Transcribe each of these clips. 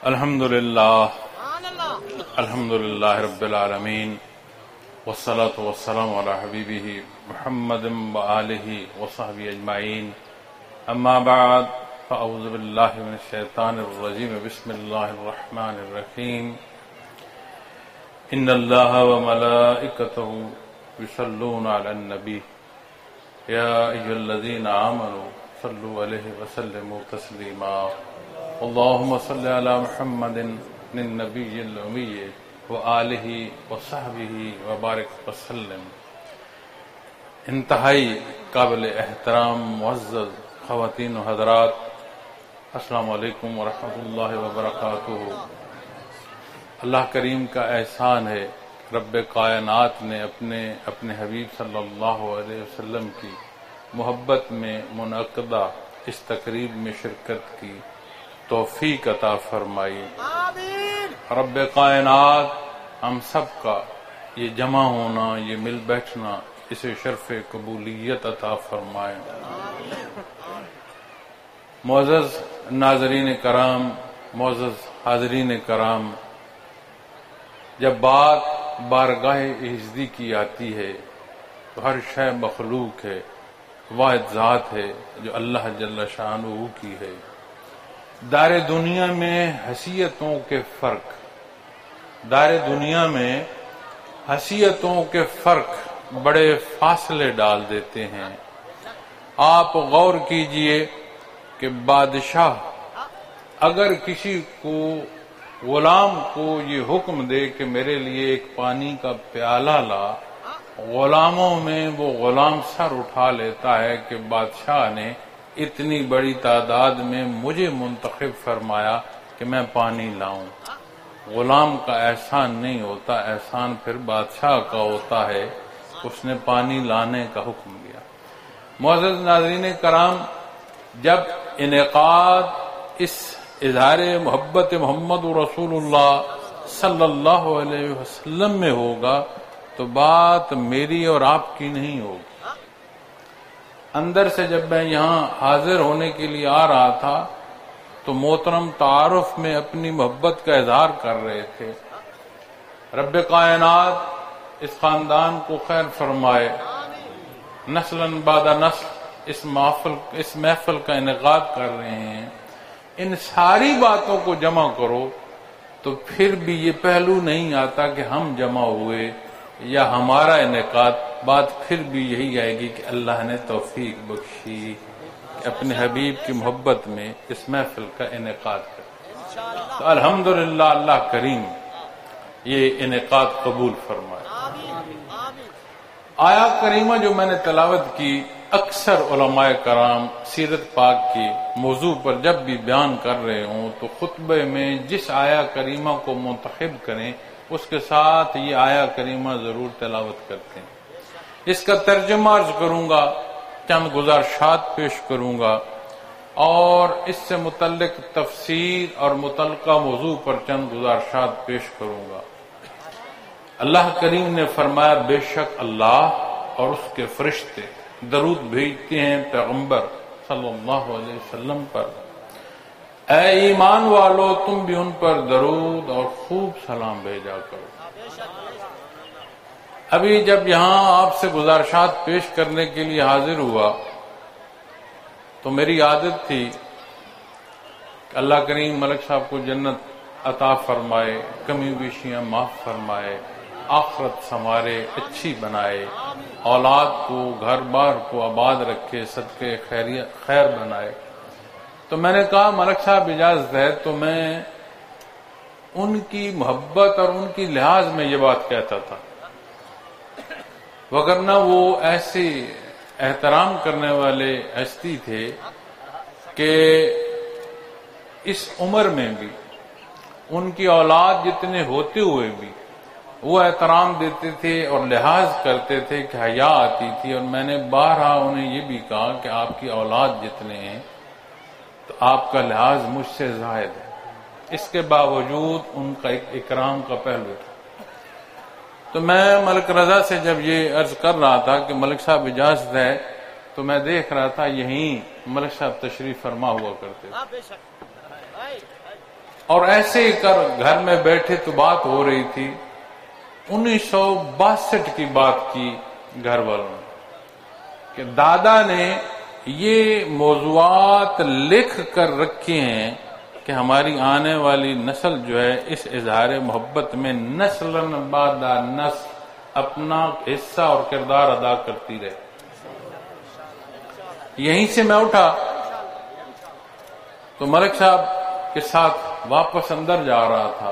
الحمدللہ الحمدللہ رب العالمین والصلاة والسلام علی حبیبہ محمد وآلہ وصحبہ اجمعین اما بعد فاعوذ باللہ من الشیطان الرجیم بسم اللہ الرحمن الرحیم ان اللہ وملائکتہ یصلون علی النبی یا ایھا الذین آمنوا صلوا علیہ وسلموا تسلیما اللهم صل على محمد النبي الأمي وآله وصحبه وبارك وسلم۔ انتہائی قابل احترام معزز خواتین و حضرات، السلام علیکم ورحمۃ اللہ وبرکاتہ۔ اللہ کریم کا احسان ہے، رب کائنات نے اپنے حبیب صلی اللہ علیہ وسلم کی محبت میں منعقدہ اس تقریب میں شرکت کی توفیق عطا فرمائی۔ رب کائنات ہم سب کا یہ جمع ہونا، یہ مل بیٹھنا، اسے شرف قبولیت عطا فرمائے۔ معزز ناظرین کرام، معزز حاضرین کرام، جب بات بارگاہ اعزتی کی آتی ہے تو ہر شے مخلوق ہے، واحد ذات ہے جو اللہ جل شانہ کی ہے۔ دار دنیا میں حیثیتوں کے فرق بڑے فاصلے ڈال دیتے ہیں۔ آپ غور کیجئے کہ بادشاہ اگر کسی کو غلام کو یہ حکم دے کہ میرے لیے ایک پانی کا پیالہ لا، غلاموں میں وہ غلام سر اٹھا لیتا ہے کہ بادشاہ نے اتنی بڑی تعداد میں مجھے منتخب فرمایا کہ میں پانی لاؤں۔ غلام کا احسان نہیں ہوتا، احسان پھر بادشاہ کا ہوتا ہے، اس نے پانی لانے کا حکم دیا۔ معزز ناظرین کرام، جب انعقاد اس اظہار محبت محمد رسول اللہ صلی اللہ علیہ وسلم میں ہوگا تو بات میری اور آپ کی نہیں ہوگی۔ اندر سے جب میں یہاں حاضر ہونے کے لیے آ رہا تھا تو محترم تعارف میں اپنی محبت کا اظہار کر رہے تھے۔ رب کائنات اس خاندان کو خیر فرمائے، نسلاً بعد نسل اس محفل کا انعقاد کر رہے ہیں۔ ان ساری باتوں کو جمع کرو تو پھر بھی یہ پہلو نہیں آتا کہ ہم جمع ہوئے یا ہمارا انعقاد، بات پھر بھی یہی آئے گی کہ اللہ نے توفیق بخشی کہ اپنے حبیب کی محبت میں اس محفل کا انعقاد کرے۔ تو الحمدللہ اللہ کریم یہ انعقاد قبول فرمائے۔ آیات کریمہ جو میں نے تلاوت کی، اکثر علماء کرام سیرت پاک کی موضوع پر جب بھی بیان کر رہے ہوں تو خطبے میں جس آیا کریمہ کو منتخب کریں اس کے ساتھ یہ آیا کریمہ ضرور تلاوت کرتے ہیں۔ اس کا ترجمہ عرض کروں گا، چند گزارشات پیش کروں گا اور اس سے متعلق تفسیر اور متعلقہ موضوع پر چند گزارشات پیش کروں گا۔ اللہ کریم نے فرمایا، بے شک اللہ اور اس کے فرشتے درود بھیجتے ہیں پیغمبر صلی اللہ علیہ وسلم پر۔ اے ایمان والو، تم بھی ان پر درود اور خوب سلام بھیجا کرو۔ ابھی جب یہاں آپ سے گزارشات پیش کرنے کے لیے حاضر ہوا تو میری عادت تھی کہ اللہ کریم ملک صاحب کو جنت عطا فرمائے، کمی بیشیاں معاف فرمائے، آخرت سنوارے، اچھی بنائے، اولاد کو گھر بار کو آباد رکھے، صدقے خیر بنائے۔ تو میں نے کہا ملک صاحب اجازت ہے تو میں ان کی محبت اور ان کی لحاظ میں یہ بات کہتا تھا، وگرنہ وہ ایسے احترام کرنے والے ہستی تھے کہ اس عمر میں بھی ان کی اولاد جتنے ہوتے ہوئے بھی وہ احترام دیتے تھے اور لحاظ کرتے تھے کہ حیا آتی تھی۔ اور میں نے بارہا انہیں یہ بھی کہا کہ آپ کی اولاد جتنے ہیں تو آپ کا لحاظ مجھ سے زائد ہے۔ اس کے باوجود ان کا ایک اکرام کا پہلو تھا۔ تو میں ملک رضا سے جب یہ عرض کر رہا تھا کہ ملک صاحب اجازت ہے تو میں دیکھ رہا تھا یہیں ملک صاحب تشریف فرما ہوا کرتے تھے۔ اور ایسے ہی کر گھر میں بیٹھے تو بات ہو رہی تھی 1962 کی بات کی گھر والوں نے کہ دادا نے یہ موضوعات لکھ کر رکھے ہیں کہ ہماری آنے والی نسل جو ہے اس اظہار محبت میں نسلاً بعد نسل اپنا حصہ اور کردار ادا کرتی رہے. یہیں سے میں اٹھا تو ملک صاحب کے ساتھ واپس اندر جا رہا تھا،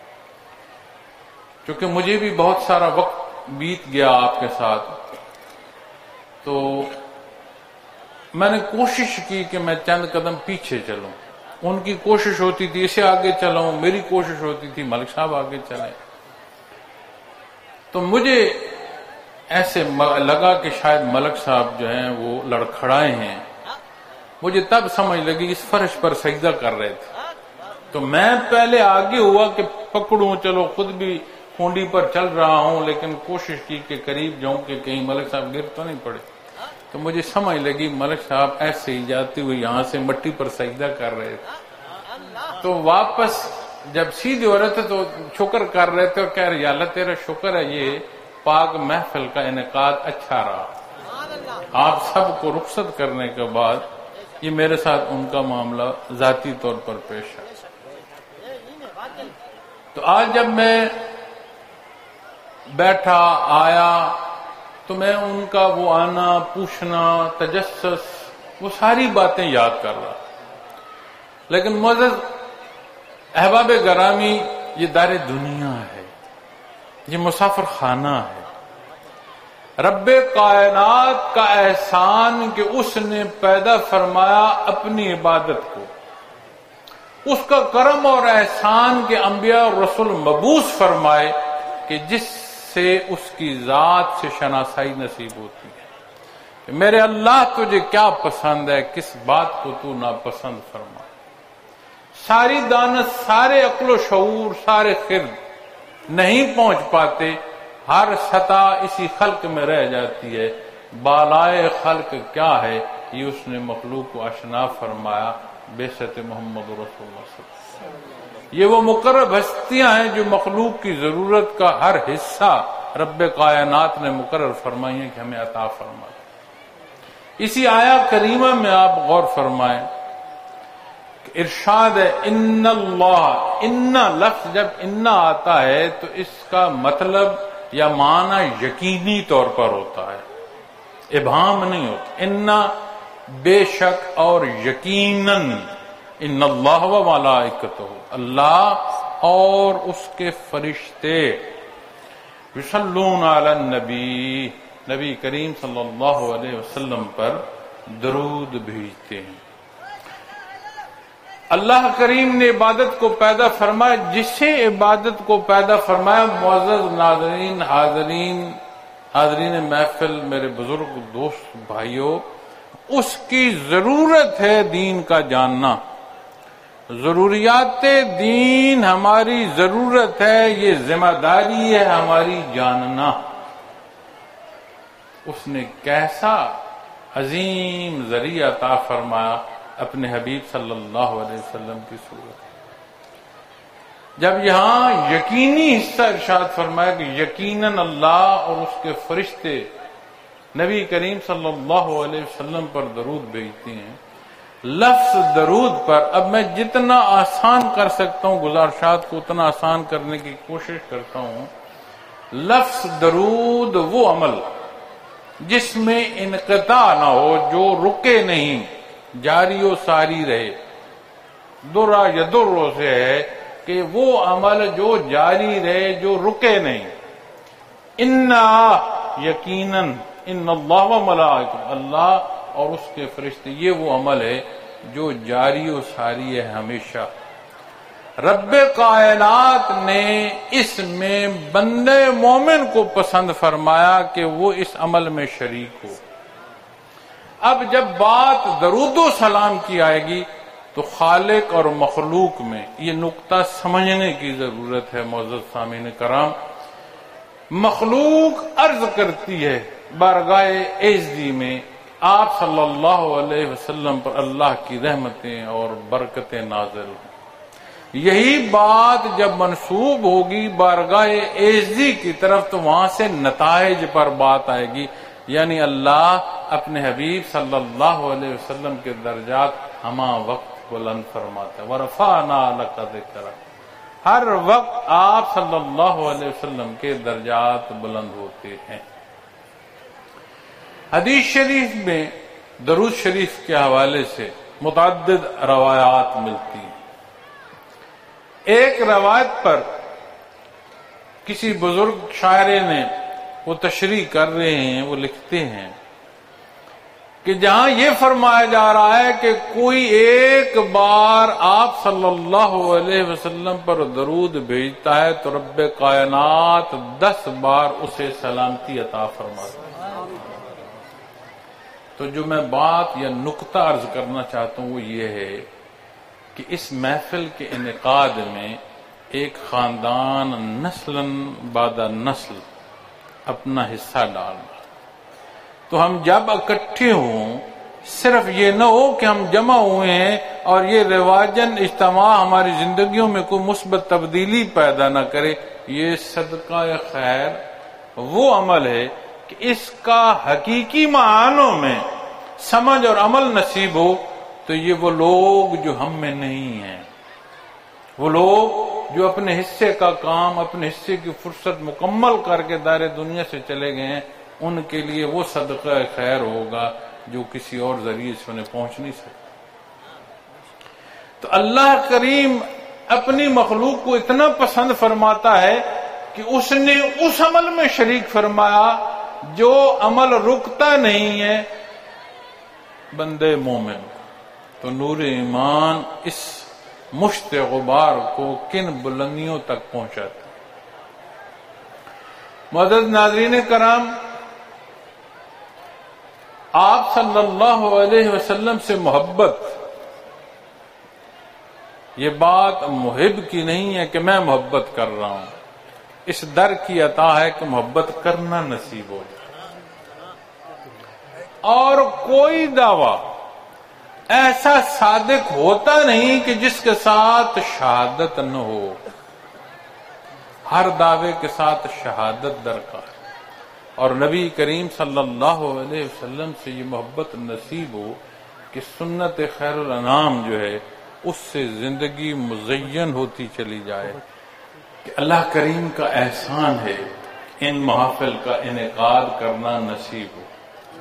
کیونکہ مجھے بھی بہت سارا وقت بیت گیا آپ کے ساتھ، تو میں نے کوشش کی کہ میں چند قدم پیچھے چلوں. ان کی کوشش ہوتی تھی اسے آگے چلاؤں، میری کوشش ہوتی تھی ملک صاحب آگے چلیں. تو مجھے ایسے لگا کہ شاید ملک صاحب جو ہیں وہ لڑکھڑائے ہیں. مجھے تب سمجھ لگی اس فرش پر سجدہ کر رہے تھے، تو میں پہلے آگے ہوا کہ پکڑوں، چلو خود بھی کھونڈی پر چل رہا ہوں، لیکن کوشش کی کہ قریب جاؤں کہ کہیں ملک صاحب گر تو نہیں پڑے. تو مجھے سمجھ لگی ملک صاحب ایسے ہی جاتے ہوئے یہاں سے مٹی پر سجدہ کر رہے تھے. تو واپس جب سیدھے ہو رہے تھے تو شکر کر رہے تھے اور کہہ رہے اللہ تیرا شکر ہے یہ پاک محفل کا انعقاد اچھا رہا. آپ سب کو رخصت کرنے کے بعد یہ میرے ساتھ ان کا معاملہ ذاتی طور پر پیش ہے. تو آج جب میں بیٹھا آیا تو میں ان کا وہ آنا، پوچھنا، تجسس، وہ ساری باتیں یاد کر رہا. لیکن معزز احباب گرامی، یہ دار دنیا ہے، یہ مسافر خانہ ہے. رب کائنات کا احسان کہ اس نے پیدا فرمایا اپنی عبادت کو، اس کا کرم اور احسان کہ انبیاء اور رسول مبعوث فرمائے کہ جس سے اس کی ذات سے شناسائی نصیب ہوتی ہے کہ میرے اللہ تجھے کیا پسند ہے، کس بات کو تو ناپسند فرما. ساری دانت، سارے عقل و شعور، سارے خرد نہیں پہنچ پاتے، ہر سطح اسی خلق میں رہ جاتی ہے. بالائے خلق کیا ہے یہ اس نے مخلوق کو آشنا فرمایا بعثت محمد رسول اللہ صلی اللہ علیہ وسلم. یہ وہ مقرب ہستیاں ہیں جو مخلوق کی ضرورت کا ہر حصہ رب کائنات نے مقرر فرمائی ہیں کہ ہمیں عطا فرمائے. اسی آیا کریمہ میں آپ غور فرمائیں، ارشاد ہے ان اللہ، ان لفظ جب ان آتا ہے تو اس کا مطلب یا معنی یقینی طور پر ہوتا ہے، ابہام نہیں ہوتا. ان بے شک اور یقیناً، ان اللہ و ملائکتہ، اللہ اور اس کے فرشتے، یصلون علی النبی، نبی کریم صلی اللہ علیہ وسلم پر درود بھیجتے ہیں. اللہ کریم نے عبادت کو پیدا فرمایا، جسے عبادت کو پیدا فرمایا. معزز ناظرین، حاضرین محفل، میرے بزرگ دوست بھائیوں، اس کی ضرورت ہے دین کا جاننا. ضروریات دین ہماری ضرورت ہے، یہ ذمہ داری ہے ہماری جاننا. اس نے کیسا عظیم ذریعہ عطا فرمایا اپنے حبیب صلی اللہ علیہ وسلم کی صورت. جب یہاں یقینی حصہ ارشاد فرمایا کہ یقیناً اللہ اور اس کے فرشتے نبی کریم صلی اللہ علیہ وسلم پر درود بھیجتے ہیں. لفظ درود پر اب میں جتنا آسان کر سکتا ہوں گزارشات کو اتنا آسان کرنے کی کوشش کرتا ہوں. لفظ درود وہ عمل جس میں انقطاع نہ ہو، جو رکے نہیں، جاری و ساری رہے. درا یدر سے ہے کہ وہ عمل جو جاری رہے، جو رکے نہیں. انا یقیناً، ان اللہ و ملائکہ، اللہ اور اس کے فرشتے، یہ وہ عمل ہے جو جاری و ساری ہے ہمیشہ. رب کائنات نے اس میں بندے مومن کو پسند فرمایا کہ وہ اس عمل میں شریک ہو. اب جب بات درود و سلام کی آئے گی تو خالق اور مخلوق میں یہ نقطہ سمجھنے کی ضرورت ہے. معزز سامعین کرام، مخلوق عرض کرتی ہے بارگاہ عزتی میں آپ صلی اللہ علیہ وسلم پر اللہ کی رحمتیں اور برکتیں نازل ہوں. یہی بات جب منسوب ہوگی بارگاہ اعزی کی طرف تو وہاں سے نتائج پر بات آئے گی، یعنی اللہ اپنے حبیب صلی اللہ علیہ وسلم کے درجات ہما وقت بلند فرماتا ہے۔ وَرَفَعْنَا لَكَ ذِكْرَكَ، ہر وقت آپ صلی اللہ علیہ وسلم کے درجات بلند ہوتے ہیں۔ حدیث شریف میں درود شریف کے حوالے سے متعدد روایات ملتی ہیں۔ ایک روایت پر کسی بزرگ شاعر نے وہ تشریح کر رہے ہیں، وہ لکھتے ہیں کہ جہاں یہ فرمایا جا رہا ہے کہ کوئی ایک بار آپ صلی اللہ علیہ وسلم پر درود بھیجتا ہے تو رب کائنات 10 بار اسے سلامتی عطا فرماتا ہے۔ تو جو میں بات یا نقطہ عرض کرنا چاہتا ہوں وہ یہ ہے کہ اس محفل کے انعقاد میں ایک خاندان نسلاً بعد نسل اپنا حصہ ڈالنا، تو ہم جب اکٹھے ہوں صرف یہ نہ ہو کہ ہم جمع ہوئے ہیں اور یہ رواجن اجتماع ہماری زندگیوں میں کوئی مثبت تبدیلی پیدا نہ کرے۔ یہ صدقہ خیر وہ عمل ہے کہ اس کا حقیقی معنوں میں سمجھ اور عمل نصیب ہو، تو یہ وہ لوگ جو ہم میں نہیں ہیں، وہ لوگ جو اپنے حصے کا کام، اپنے حصے کی فرصت مکمل کر کے دار دنیا سے چلے گئے ہیں، ان کے لیے وہ صدقہ خیر ہوگا جو کسی اور ذریعے سے انہیں پہنچ نہیں سکتا۔ تو اللہ کریم اپنی مخلوق کو اتنا پسند فرماتا ہے کہ اس نے اس عمل میں شریک فرمایا جو عمل رکتا نہیں ہے بندے مومن کو۔ تو نور ایمان اس مشت غبار کو کن بلندیوں تک پہنچاتا ہے۔ معزز ناظرین کرام، آپ صلی اللہ علیہ وسلم سے محبت، یہ بات محب کی نہیں ہے کہ میں محبت کر رہا ہوں، اس در کی عطا ہے کہ محبت کرنا نصیب ہو جائے۔ اور کوئی دعویٰ ایسا صادق ہوتا نہیں کہ جس کے ساتھ شہادت نہ ہو، ہر دعوے کے ساتھ شہادت درکار، اور نبی کریم صلی اللہ علیہ وسلم سے یہ محبت نصیب ہو کہ سنت خیر الانام جو ہے اس سے زندگی مزین ہوتی چلی جائے۔ کہ اللہ کریم کا احسان ہے ان محافل کا انعقاد کرنا نصیب ہو،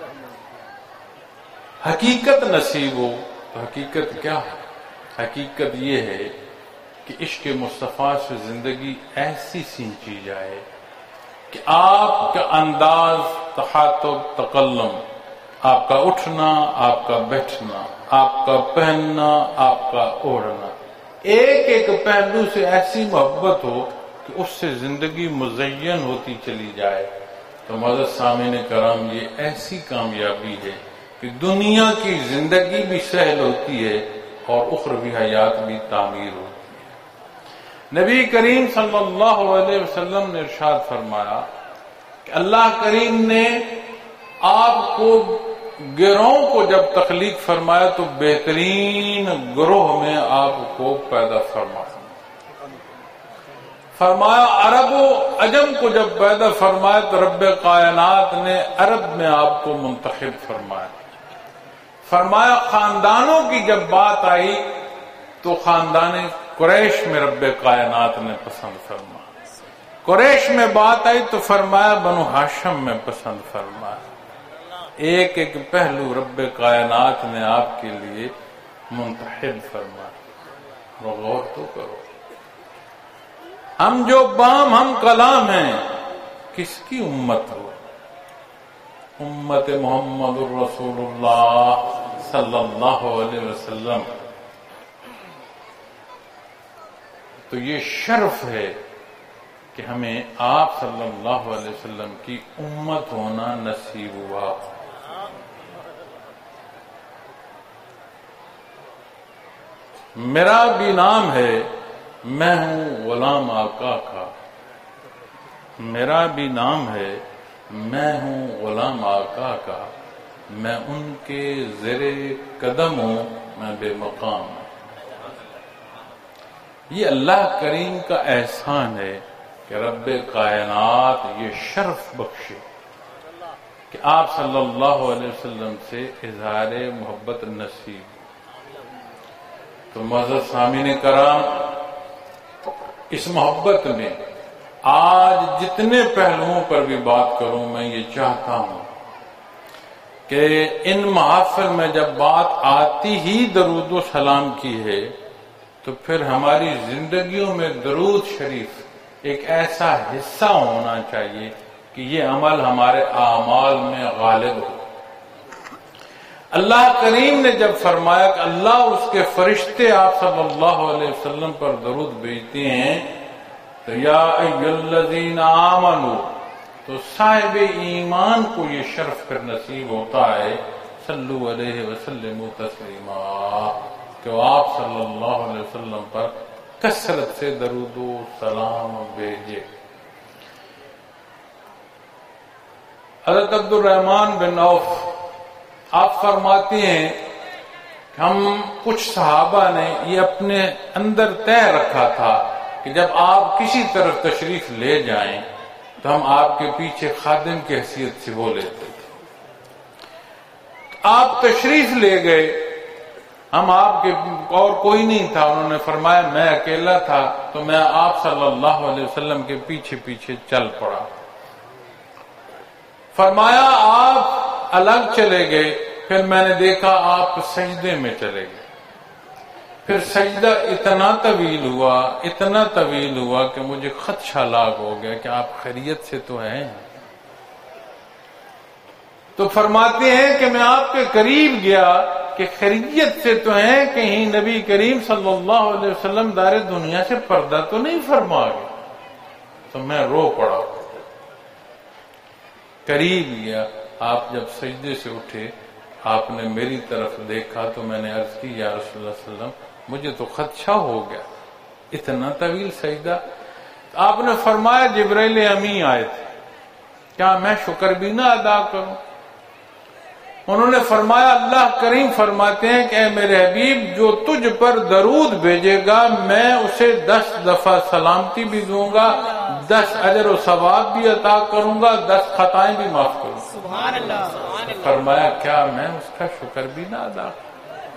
حقیقت نصیب ہو۔ تو حقیقت کیا ہے؟ حقیقت یہ ہے کہ عشق مصطفیٰ سے زندگی ایسی سینچی جائے کہ آپ کا انداز، تخاطب، تکلم، آپ کا اٹھنا، آپ کا بیٹھنا، آپ کا پہننا، آپ کا اوڑھنا، ایک ایک پہلو سے ایسی محبت ہو کہ اس سے زندگی مزین ہوتی چلی جائے۔ تو معزز سامعین کرام، یہ ایسی کامیابی ہے کہ دنیا کی زندگی بھی سہل ہوتی ہے اور اخروی حیات بھی تعمیر ہوتی ہے۔ نبی کریم صلی اللہ علیہ وسلم نے ارشاد فرمایا کہ اللہ کریم نے آپ کو گروہوں کو جب تخلیق فرمایا تو بہترین گروہ میں آپ کو پیدا فرمایا عرب و عجم کو جب پیدا فرمایا تو رب کائنات نے عرب میں آپ کو منتخب فرمایا خاندانوں کی جب بات آئی تو خاندان قریش میں رب کائنات نے پسند فرمایا، قریش میں بات آئی تو فرمایا بنو ہاشم میں پسند فرمایا۔ ایک ایک پہلو رب کائنات نے آپ کے لیے منتخب فرمایا۔ غور تو کرو، ہم جو بام ہم کلام ہیں کس کی امت ہو؟ امت محمد الرسول اللہ صلی اللہ علیہ وسلم۔ تو یہ شرف ہے کہ ہمیں آپ صلی اللہ علیہ وسلم کی امت ہونا نصیب ہوا۔ میرا بھی نام ہے، میں ہوں غلام آقا کا، میرا بھی نام ہے، میں ہوں غلام آقا کا، میں ان کے زیر قدم ہوں، میں بے مقام ہوں۔ یہ اللہ کریم کا احسان ہے کہ رب کائنات یہ شرف بخشے کہ آپ صلی اللہ علیہ وسلم سے اظہار محبت نصیب. تو معزز سامعین کرام، اس محبت میں آج جتنے پہلوؤں پر بھی بات کروں، میں یہ چاہتا ہوں کہ ان محافل میں جب بات آتی ہی درود و سلام کی ہے تو پھر ہماری زندگیوں میں درود شریف ایک ایسا حصہ ہونا چاہیے کہ یہ عمل ہمارے اعمال میں غالب ہو. اللہ کریم نے جب فرمایا کہ اللہ اس کے فرشتے آپ صلی اللہ علیہ وسلم پر درود بھیجتے ہیں تو یا ایھا الذین آمنوا، تو صاحب ایمان کو یہ شرف پھر نصیب ہوتا ہے صلو علیہ وسلم تسلیما، کہ آپ صلی اللہ علیہ وسلم پر کثرت سے درود و سلام بھیجے. حضرت عبد الرحمن بن عوف آپ فرماتے ہیں کہ ہم کچھ صحابہ نے یہ اپنے اندر طے رکھا تھا کہ جب آپ کسی طرف تشریف لے جائیں تو ہم آپ کے پیچھے خادم کی حیثیت سے وہ لیتے تھے. آپ تشریف لے گئے، ہم آپ کے اور کوئی نہیں تھا، انہوں نے فرمایا میں اکیلا تھا تو میں آپ صلی اللہ علیہ وسلم کے پیچھے پیچھے چل پڑا. فرمایا آپ الگ چلے گئے، پھر میں نے دیکھا آپ سجدے میں چلے گئے. پھر سجدہ اتنا طویل ہوا کہ مجھے خدشہ لاگ ہو گیا کہ آپ خیریت سے تو ہیں. تو فرماتے ہیں کہ میں آپ کے قریب گیا کہ خیریت سے تو ہیں، کہیں نبی کریم صلی اللہ علیہ وسلم دار دنیا سے پردہ تو نہیں فرما گئے. تو میں رو پڑا، قریب گیا. آپ جب سجدے سے اٹھے آپ نے میری طرف دیکھا تو میں نے عرض کی یا رسول اللہ صلی اللہ علیہ وسلم مجھے تو خدشہ ہو گیا، اتنا طویل سجدہ. آپ نے فرمایا جبرائیل امی آئے تھے، کیا میں شکر بھی نہ ادا کروں؟ انہوں نے فرمایا اللہ کریم فرماتے ہیں کہ اے میرے حبیب جو تجھ پر درود بھیجے گا میں اسے 10 دفعہ سلامتی بھی دوں گا، 10 اجر و ثواب بھی عطا کروں گا، 10 خطائیں بھی معاف کروں گا. سبحان اللہ. فرمایا کیا میں اس کا شکر بھی نہ ادا کروں؟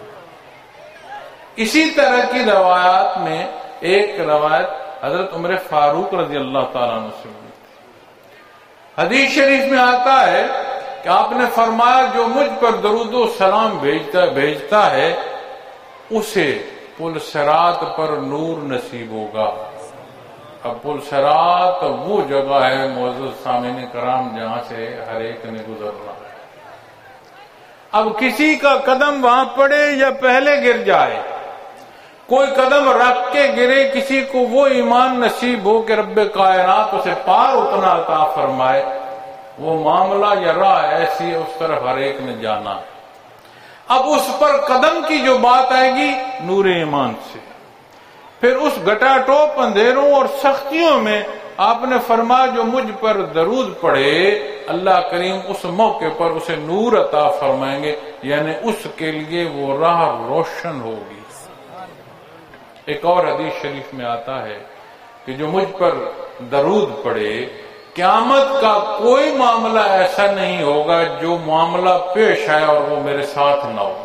اسی طرح کی روایات میں ایک روایت حضرت عمر فاروق رضی اللہ تعالیٰ عنہ سے ہوئی. حدیث شریف میں آتا ہے کہ آپ نے فرمایا جو مجھ پر درود و سلام بھیجتا ہے اسے پل صراط پر نور نصیب ہوگا. اب پل صراط وہ جگہ ہے معزز سامعین کرام جہاں سے ہر ایک نے گزرنا ہے. اب کسی کا قدم وہاں پڑے یا پہلے گر جائے، کوئی قدم رکھ کے گرے، کسی کو وہ ایمان نصیب ہو کہ رب کائنات اسے پار اتنا عطا فرمائے، وہ معاملہ یا راہ ایسی ہے اس طرف ہر ایک نے جانا. اب اس پر قدم کی جو بات آئے گی نور ایمان سے، پھر اس گٹا ٹوپ اندھیروں اور سختیوں میں آپ نے فرمایا جو مجھ پر درود پڑھے اللہ کریم اس موقع پر اسے نور عطا فرمائیں گے، یعنی اس کے لیے وہ راہ روشن ہوگی. ایک اور حدیث شریف میں آتا ہے کہ جو مجھ پر درود پڑھے قیامت کا کوئی معاملہ ایسا نہیں ہوگا جو معاملہ پیش آئے اور وہ میرے ساتھ نہ ہو.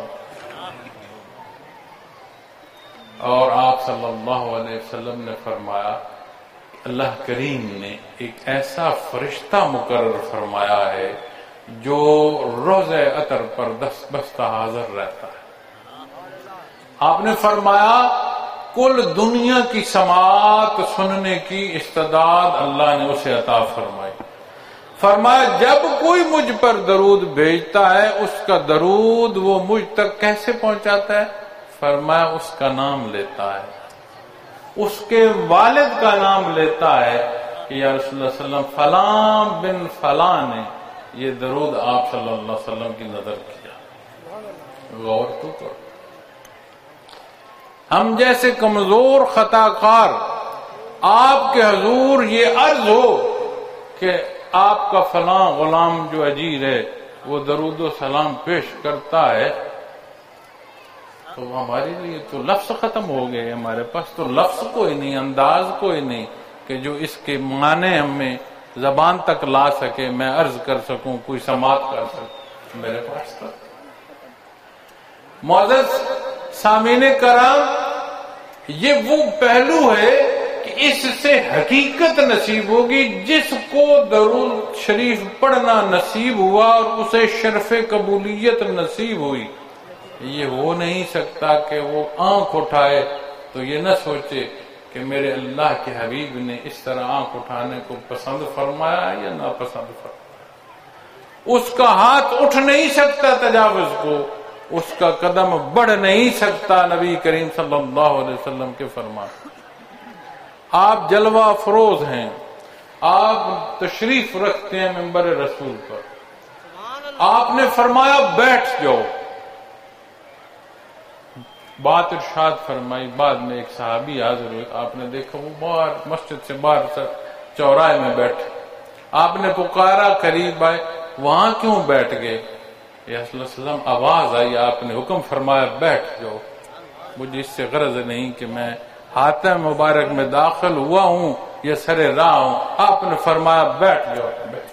اور آپ صلی اللہ علیہ وسلم نے فرمایا اللہ کریم نے ایک ایسا فرشتہ مقرر فرمایا ہے جو روز عطر پر دستبستہ حاضر رہتا ہے. آپ نے فرمایا کل دنیا کی سماعت سننے کی استعداد اللہ نے اسے عطا فرمائی. فرمایا جب کوئی مجھ پر درود بھیجتا ہے اس کا درود وہ مجھ تک کیسے پہنچاتا ہے؟ فرمایا اس کا نام لیتا ہے، اس کے والد کا نام لیتا ہے کہ یا رسول اللہ صلی اللہ علیہ وسلم فلاں بن فلاں نے یہ درود آپ صلی اللہ علیہ وسلم کی نظر کیا. غور تو کرو. ہم جیسے کمزور خطا کار آپ کے حضور یہ عرض ہو کہ آپ کا فلاں غلام جو اجیر ہے وہ درود و سلام پیش کرتا ہے، تو ہمارے لیے تو لفظ ختم ہو گئے، ہمارے پاس تو لفظ کوئی نہیں، انداز کوئی نہیں کہ جو اس کے معنی ہمیں زبان تک لا سکے، میں عرض کر سکوں، کوئی سماعت کر سکوں، میرے پاس تک۔ معزز سامعین کرام، یہ وہ پہلو ہے کہ اس سے حقیقت نصیب ہوگی۔ جس کو درود شریف پڑھنا نصیب ہوا اور اسے شرف قبولیت نصیب ہوئی، یہ ہو نہیں سکتا کہ وہ آنکھ اٹھائے تو یہ نہ سوچے کہ میرے اللہ کے حبیب نے اس طرح آنکھ اٹھانے کو پسند فرمایا یا ناپسند فرمایا۔ اس کا ہاتھ اٹھ نہیں سکتا تجاوز کو، اس کا قدم بڑھ نہیں سکتا نبی کریم صلی اللہ علیہ وسلم کے فرمان۔ آپ جلوہ افروز ہیں، آپ تشریف رکھتے ہیں منبر رسول پر، آپ نے فرمایا بیٹھ جاؤ، بات ارشاد فرمائی۔ بعد میں ایک صحابی حاضر ہوئے، آپ نے دیکھا وہ باہر مسجد سے باہر چوراہے میں بیٹھے، آپ نے پکارا، قریب آئے، وہاں کیوں بیٹھ گئے؟ یا صلی اللہ علیہ وسلم آواز آئی، آپ نے حکم فرمایا بیٹھ جاؤ، مجھے اس سے غرض نہیں کہ میں حاتم مبارک میں داخل ہوا ہوں یا سر راہ ہوں، آپ نے فرمایا بیٹھ جاؤ۔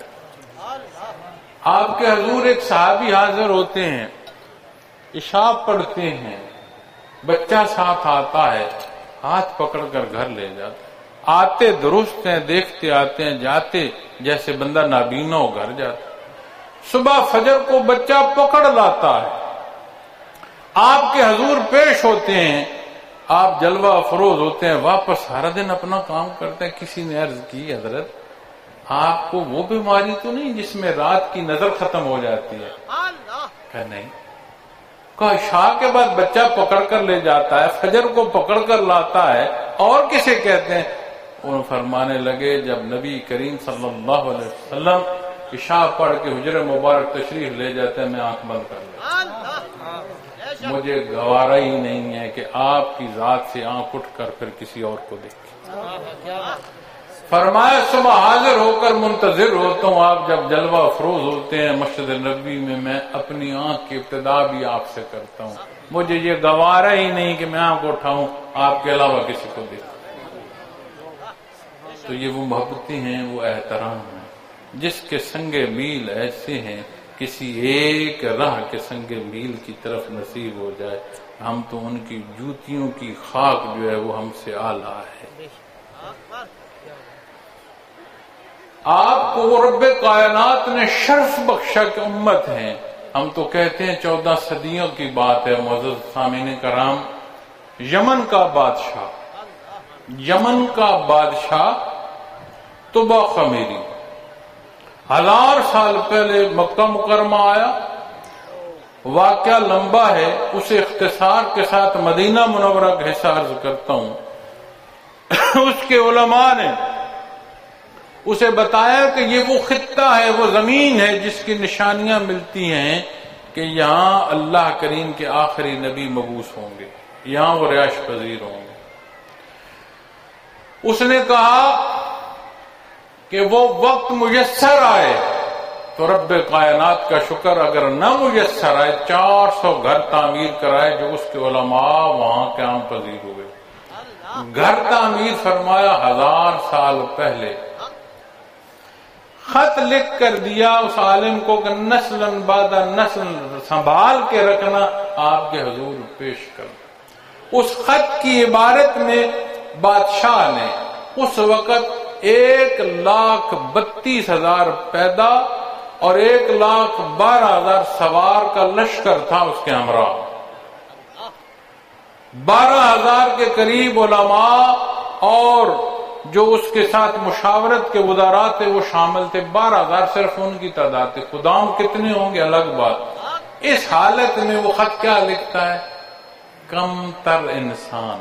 آپ کے حضور ایک صحابی حاضر ہوتے ہیں، عشاء پڑھتے ہیں، بچہ ساتھ آتا ہے، ہاتھ پکڑ کر گھر لے جاتا ہے، آتے درست ہیں، دیکھتے آتے ہیں، جاتے جیسے بندہ نابینا ہو گھر جاتا۔ صبح فجر کو بچہ پکڑ لاتا ہے، آپ کے حضور پیش ہوتے ہیں، آپ جلوہ افروز ہوتے ہیں، واپس سارا دن اپنا کام کرتے ہیں۔ کسی نے عرض کی حضرت آپ کو وہ بیماری تو نہیں جس میں رات کی نظر ختم ہو جاتی ہے؟ کہ نہیں۔ کہ عشاء کے بعد بچہ پکڑ کر لے جاتا ہے، فجر کو پکڑ کر لاتا ہے، اور کسے کہتے ہیں؟ انہوں فرمانے لگے جب نبی کریم صلی اللہ علیہ وسلم عشاء پڑھ کے حجر مبارک تشریف لے جاتے ہیں، میں آنکھ بند کر لیتا، مجھے گوارا ہی نہیں ہے کہ آپ کی ذات سے آنکھ اٹھ کر پھر کسی اور کو دیکھیں۔ فرمایا صبح حاضر ہو کر منتظر ہوتا ہوں، آپ جب جلوہ افروز ہوتے ہیں مسجد نبوی میں، میں اپنی آنکھ کی ابتدا بھی آپ سے کرتا ہوں، مجھے یہ گوارا ہی نہیں کہ میں آنکھ اٹھاؤں آپ کے علاوہ کسی کو دیکھوں۔ تو یہ وہ محبتیں ہیں، وہ احترام ہیں جس کے سنگ میل ایسے ہیں، کسی ایک راہ کے سنگ میل کی طرف نصیب ہو جائے، ہم تو ان کی جوتیوں کی خاک جو ہے وہ ہم سے اعلیٰ ہے۔ آپ کو رب کائنات نے شرف بخشا کہ امت ہیں، ہم تو کہتے ہیں 14 صدیوں کی بات ہے۔ معزز سامعین کرام، یمن کا بادشاہ طبع خمیری 1000 سال پہلے مکہ مکرمہ آیا، واقعہ لمبا ہے، اسے اختصار کے ساتھ مدینہ منورہ کا حصہ عرض کرتا ہوں۔ اس کے علماء نے اسے بتایا کہ یہ وہ خطہ ہے، وہ زمین ہے جس کی نشانیاں ملتی ہیں کہ یہاں اللہ کریم کے آخری نبی مبعوث ہوں گے، یہاں وہ رہائش پذیر ہوں گے۔ اس نے کہا کہ وہ وقت میسر آئے تو رب کائنات کا شکر، اگر نہ میسر آئے 400 گھر تعمیر کرائے جو اس کے علماء وہاں قیام پذیر ہوئے۔ گھر تعمیر فرمایا 1000 سال پہلے، خط لکھ کر دیا اس عالم کو کہ نسل بعد نسل سنبھال کے رکھنا، آپ کے حضور پیش کر۔ اس خط کی عبارت میں بادشاہ نے اس وقت 1,32,000 پیدا اور 1,12,000 سوار کا لشکر تھا اس کے ہمراہ، 12,000 کے قریب علماء اور جو اس کے ساتھ مشاورت کے وزراء تھے وہ شامل تھے، 12,000 صرف ان کی تعداد تھی، خدام کتنے ہوں گے الگ بات۔ اس حالت میں وہ خط کیا لکھتا ہے؟ کم تر انسان،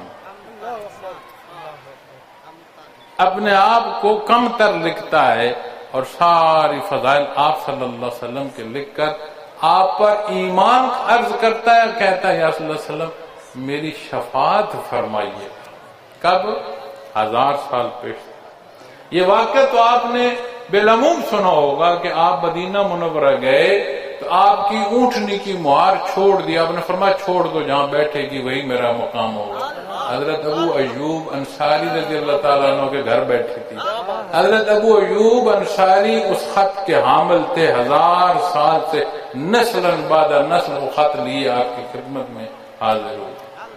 اپنے آپ کو کم تر لکھتا ہے، اور ساری فضائل آپ صلی اللہ علیہ وسلم کے لکھ کر آپ پر ایمان عرض کرتا ہے، کہتا ہے یا صلی اللہ علیہ وسلم میری شفاعت فرمائیے۔ کب؟ 1000 سال پیش۔ یہ واقعہ تو آپ نے بالعموم سنا ہوگا کہ آپ مدینہ منورہ گئے تو آپ کی اونٹنی کی مہار چھوڑ دیا، آپ نے فرمایا چھوڑ دو، جہاں بیٹھے گی وہی میرا مقام ہوگا۔ حضرت ابو ایوب انصاری رضی اللہ تعالیٰ عنہ کے گھر بیٹھی تھی۔ حضرت ابو ایوب انصاری اس خط کے حامل تھے، 1000 سال سے نسل بعد نسل وہ خط لیے آپ کی خدمت میں حاضر ہوئے،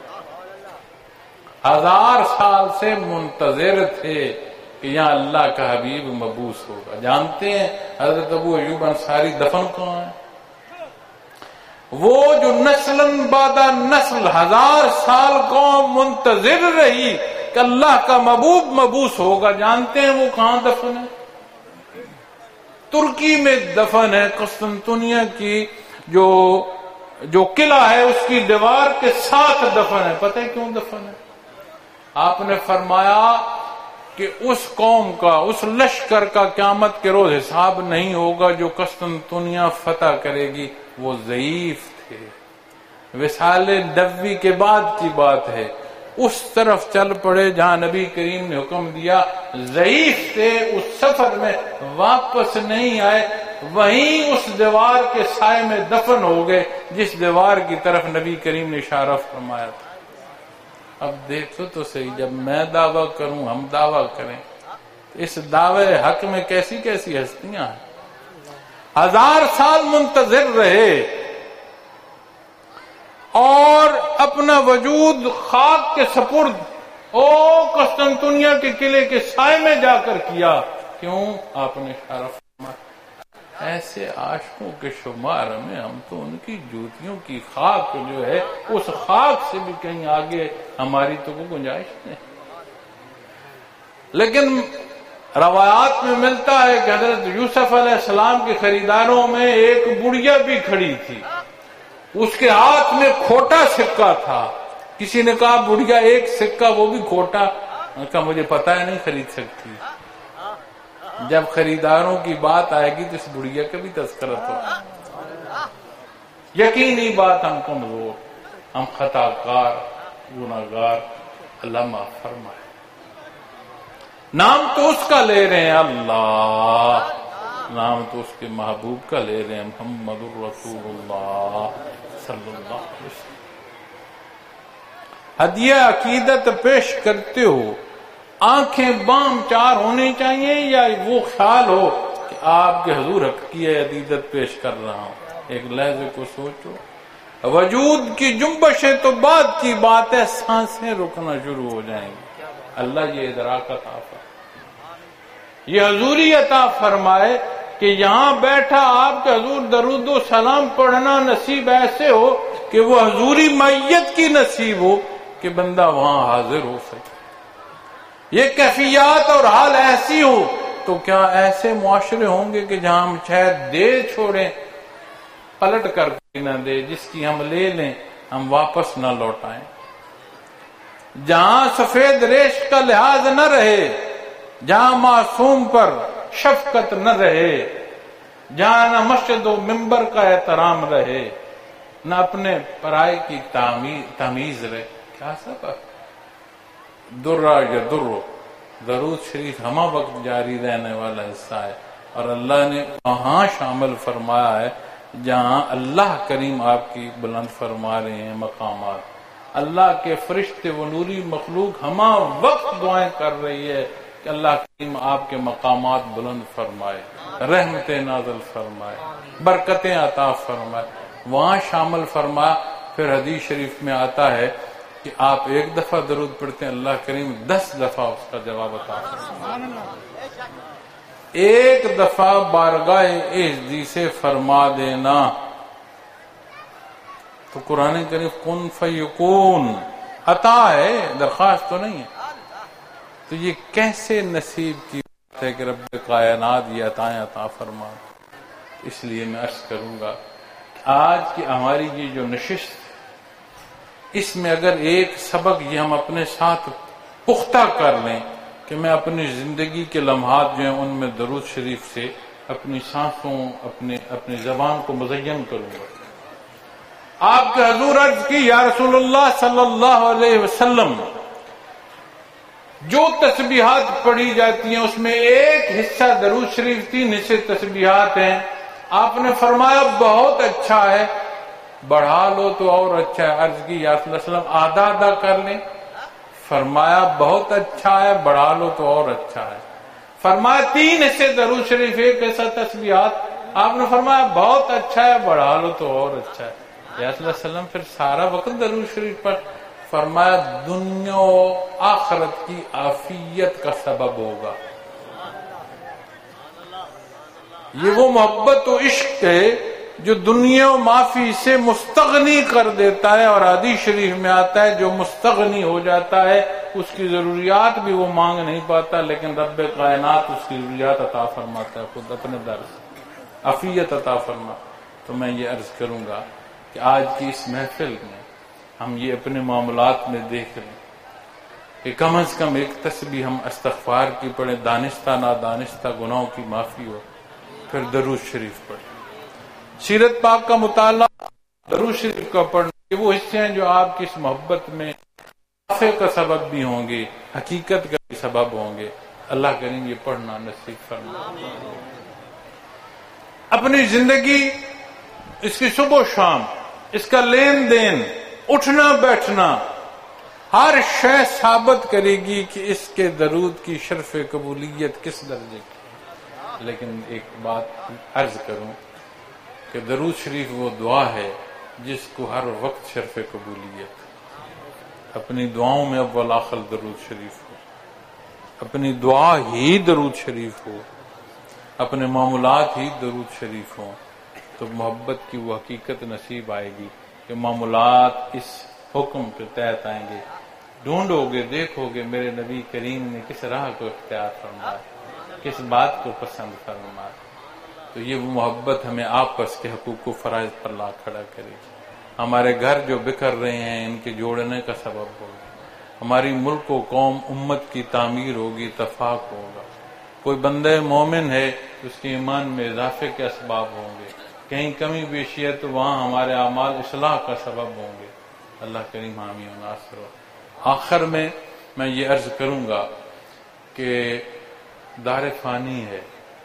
1000 سال سے منتظر تھے کہ یہاں اللہ کا حبیب مبعوث ہوگا۔ جانتے ہیں حضرت ابو ایوب انصاری دفن کہاں ہے؟ وہ جو نسل بعد نسل 1000 سال قوم منتظر رہی کہ اللہ کا محبوب مبعوث ہوگا، جانتے ہیں وہ کہاں دفن ہے؟ ترکی میں دفن ہے۔ قسطنطنیہ کی جو قلعہ ہے اس کی دیوار کے ساتھ دفن ہے۔ پتہ ہے کیوں دفن ہے؟ آپ نے فرمایا کہ اس قوم کا، اس لشکر کا قیامت کے روز حساب نہیں ہوگا جو قسطنطنیہ فتح کرے گی، وہ ضعیف تھے۔ وصال نبوی کے بعد کی بات ہے، اس طرف چل پڑے جہاں نبی کریم نے حکم دیا، ضعیف تھے، اس سفر میں واپس نہیں آئے، وہیں اس دیوار کے سائے میں دفن ہو گئے جس دیوار کی طرف نبی کریم نے اشارہ فرمایا تھا۔ اب دیکھو تو صحیح، جب میں دعویٰ کروں، ہم دعویٰ کریں، اس دعوے حق میں کیسی کیسی ہستیاں ہیں۔ 1000 سال منتظر رہے اور اپنا وجود خاک کے سپرد قسطنطنیہ کے قلعے کے سائے میں جا کر کیا۔ کیوں؟ آپ نے اشارہ فرمایا۔ ایسے عاشقوں کے شمار میں ہم تو ان کی جوتیوں کی خاک جو ہے اس خاک سے بھی کہیں آگے ہماری تو کوئی گنجائش نہیں۔ لیکن روایات میں ملتا ہے کہ حضرت یوسف علیہ السلام کے خریداروں میں ایک بڑھیا بھی کھڑی تھی، اس کے ہاتھ میں کھوٹا سکہ تھا۔ کسی نے کہا بڑھیا ایک سکہ وہ بھی کھوٹا، کہا مجھے پتہ ہے نہیں خرید سکتی۔ جب خریداروں کی بات آئے گی تو اس بڑھیا کا بھی تذکرہ ہوگا۔ یقینی بات، ہم کمزور، ہم خطا کار، گناہگار، اللہ معاف فرمائے۔ نام تو اس کا لے رہے ہیں اللہ، نام تو اس کے محبوب کا لے رہے ہیں محمد الرسول اللہ صلی اللہ علیہ وسلم۔ ہدیہ عقیدت پیش کرتے ہو، آنکھیں بام چار ہونی چاہیے یا وہ خیال ہو کہ آپ کے حضور حقیقی عقیدت پیش کر رہا ہوں؟ ایک لحظے کو سوچو۔ وجود کی جنبشیں تو بعد کی بات ہے، سانسیں رکنا شروع ہو جائیں گی۔ اللہ یہ ادراک عطا فرمائے، یہ حضوری عطا فرمائے کہ یہاں بیٹھا آپ کے حضور درود و سلام پڑھنا نصیب ایسے ہو کہ وہ حضوری معیت کی نصیب ہو کہ بندہ وہاں حاضر ہو سکے۔ یہ کیفیات اور حال ایسی ہو تو کیا ایسے معاشرے ہوں گے کہ جہاں ہم شاید دے چھوڑیں، پلٹ کر کے نہ دے، جس کی ہم لے لیں ہم واپس نہ لوٹائیں، جہاں سفید ریش کا لحاظ نہ رہے، جہاں معصوم پر شفقت نہ رہے، جہاں نہ مسجد و منبر کا احترام رہے، نہ اپنے پرائے کی تمیز رہے۔ کیا سبب؟ درہ یا درو، درود شریف ہمہ وقت جاری رہنے والا حصہ ہے، اور اللہ نے وہاں شامل فرمایا ہے جہاں اللہ کریم آپ کی بلند فرما رہے ہیں مقامات۔ اللہ کے فرشتے و نوری مخلوق ہمہ وقت دعائیں کر رہی ہے کہ اللہ کریم آپ کے مقامات بلند فرمائے، رحمتیں نازل فرمائے، برکتیں عطا فرمائے، وہاں شامل فرمایا۔ پھر حدیث شریف میں آتا ہے کہ آپ ایک دفعہ درود پڑھتے ہیں، اللہ کریم 10 دفعہ اس کا جواب عطا فرمائے۔ ایک دفعہ بارگاہ اعزی سے فرما دینا تو قرآن کریم کن فیکون عطا ہے، درخواست تو نہیں ہے۔ تو یہ کیسے نصیب کی بات ہے کہ رب کائنات یہ عطائیں عطا فرما۔ اس لیے میں عرض کروں گا کہ آج کی ہماری یہ جو نشست، اس میں اگر ایک سبق یہ ہم اپنے ساتھ پختہ کر لیں کہ میں اپنی زندگی کے لمحات جو ہیں ان میں درود شریف سے اپنی سانسوں، اپنی زبان کو مزین کروں گا۔ آپ کے حضور عرض کی یا رسول اللہ صلی اللہ علیہ وسلم، جو تسبیحات پڑھی جاتی ہیں اس میں ایک حصہ درود شریف، 3 حصے تسبیحات ہیں، آپ نے فرمایا بہت اچھا ہے، بڑھا لو تو اور اچھا ہے۔ عرض کی یا رسول اللہ صلی اللہ علیہ وسلم آدھا آدھا کر لیں؟ فرمایا بہت اچھا ہے، بڑھا لو تو اور اچھا ہے۔ فرمایا 3 حصے درود شریف، 1 حصہ تسبیحات۔ آپ نے فرمایا بہت اچھا ہے، بڑھا لو تو اور اچھا ہے۔ یا رسول اللہ صلی اللہ علیہ وسلم پھر سارا وقت درود شریف پر؟ فرمایا دنیا و آخرت کی عافیت کا سبب ہوگا۔ یہ وہ محبت و عشق ہے جو دنیا و معافی سے مستغنی کر دیتا ہے، اور حدیث شریف میں آتا ہے جو مستغنی ہو جاتا ہے اس کی ضروریات بھی وہ مانگ نہیں پاتا، لیکن رب کائنات اس کی ضروریات عطا فرماتا ہے خود اپنے در سے، عافیت عطا فرما۔ تو میں یہ عرض کروں گا کہ آج کی اس محفل میں ہم یہ اپنے معاملات میں دیکھ لیں کہ کم از کم ایک تسبیح ہم استغفار کی پڑھیں، دانستہ نادانستہ گناہوں کی معافی ہو، پھر درود شریف پڑھیں، سیرت پاک کا مطالعہ، درود شریف کا پڑھنا، یہ وہ حصے ہیں جو آپ کی اس محبت میں نفع کا سبب بھی ہوں گے، حقیقت کا بھی سبب ہوں گے۔ اللہ کریم یہ پڑھنا نصیب فرمائے۔ اپنی زندگی، اس کی صبح و شام، اس کا لین دین، اٹھنا بیٹھنا، ہر شے ثابت کرے گی کہ اس کے درود کی شرف قبولیت کس درجے کی۔ لیکن ایک بات عرض کروں کہ درود شریف وہ دعا ہے جس کو ہر وقت شرف قبولیت۔ اپنی دعاؤں میں اول آخر درود شریف ہو، اپنی دعا ہی درود شریف ہو، اپنے معاملات ہی درود شریف ہوں، تو محبت کی وہ حقیقت نصیب آئے گی کہ معاملات اس حکم کے تحت آئیں گے۔ ڈھونڈو گے، دیکھو گے میرے نبی کریم نے کس راہ کو اختیار فرمایا، کس بات کو پسند فرمایا۔ تو یہ وہ محبت ہمیں آپس کے حقوق و فرائض پر لا کھڑا کرے گی، ہمارے گھر جو بکھر رہے ہیں ان کے جوڑنے کا سبب ہوگا، ہماری ملک و قوم امت کی تعمیر ہوگی، اتفاق ہوگا۔ کوئی بندہ مومن ہے تو اس کے ایمان میں اضافے کے اسباب ہوں گے، کہیں کمی بیشی ہے تو وہاں ہمارے اعمال اصلاح کا سبب ہوں گے۔ اللہ کریم حامی و ناصر ہو۔ آخر میں یہ عرض کروں گا کہ دار فانی ہے،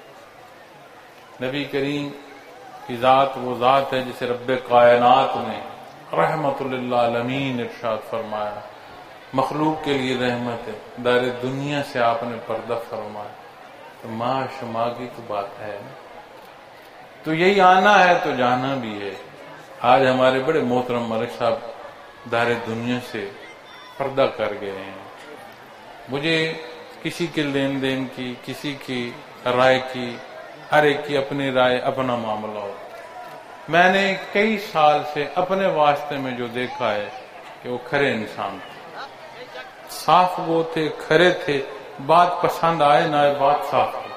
نبی کریم کی ذات وہ ذات ہے جسے رب کائنات نے رحمت للعالمین ارشاد فرمایا، مخلوق کے لیے رحمت ہے، دار دنیا سے آپ نے پردہ فرمایا۔ تو ماں شما کی تو بات ہے، تو یہی آنا ہے تو جانا بھی ہے۔ آج ہمارے بڑے محترم ملک صاحب دار دنیا سے پردہ کر گئے ہیں۔ مجھے کسی کے لین دین کی، کسی کی رائے کی، ہر ایک کی اپنی رائے، اپنا معاملہ ہو۔ میں نے کئی سال سے اپنے واسطے میں جو دیکھا ہے کہ وہ کھرے انسان تھے، صاف وہ تھے، کھرے تھے، بات پسند آئے نہ آئے بات صاف ہو۔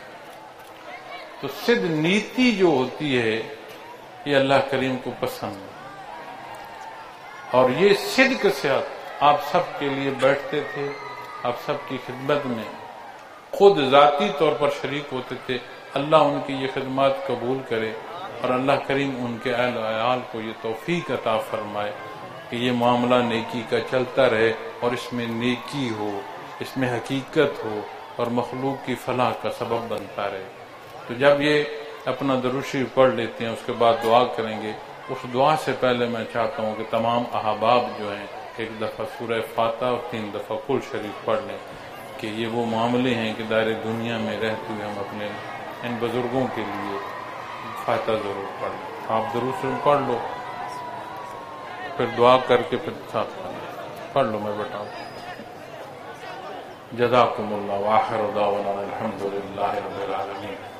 تو صد نیتی جو ہوتی ہے یہ اللہ کریم کو پسند ہے، اور یہ صدق سے آپ سب کے لیے بیٹھتے تھے، آپ سب کی خدمت میں خود ذاتی طور پر شریک ہوتے تھے۔ اللہ ان کی یہ خدمات قبول کرے، اور اللہ کریم ان کے اہل و عیال کو یہ توفیق عطا فرمائے کہ یہ معاملہ نیکی کا چلتا رہے، اور اس میں نیکی ہو، اس میں حقیقت ہو، اور مخلوق کی فلاح کا سبب بنتا رہے۔ تو جب یہ اپنا درود شریف پڑھ لیتے ہیں، اس کے بعد دعا کریں گے۔ اس دعا سے پہلے میں چاہتا ہوں کہ تمام احباب جو ہیں ایک دفعہ سورہ فاتحہ اور 3 دفعہ کل شریف پڑھ لیں، کہ یہ وہ معاملے ہیں کہ دائرے دنیا میں رہتے ہوئے ہم اپنے ان بزرگوں کے لیے فاتحہ ضرور پڑھ لیں۔ آپ درود شریف پڑھ لو، پھر دعا کر کے پھر ساتھ پڑھ لو، میں بتاؤں۔ جزاکم اللہ، وآخر دعوانا الحمد للہ رب العالمین۔